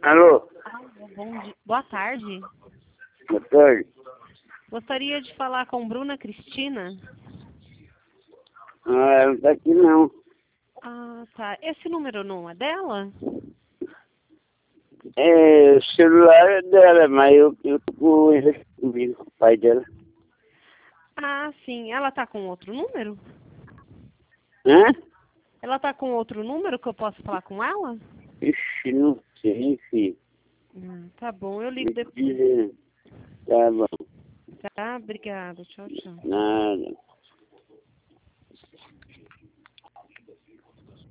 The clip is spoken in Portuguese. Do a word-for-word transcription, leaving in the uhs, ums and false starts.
Alô? Alô, bom dia. Boa tarde. Boa tarde. Gostaria de falar com Bruna Cristina. Ah, ela não tá aqui não. Ah, tá. Esse número não é dela? É, o celular é dela, mas eu, eu tô com ele comigo, com o pai dela. Ah, sim. Ela tá com outro número? Hã? Ela tá com outro número que eu posso falar com ela? Ixi, não sei, filho. Hum, tá bom, eu ligo Me depois. diz, tá bom, Tá? Obrigada. Tchau, tchau. nada.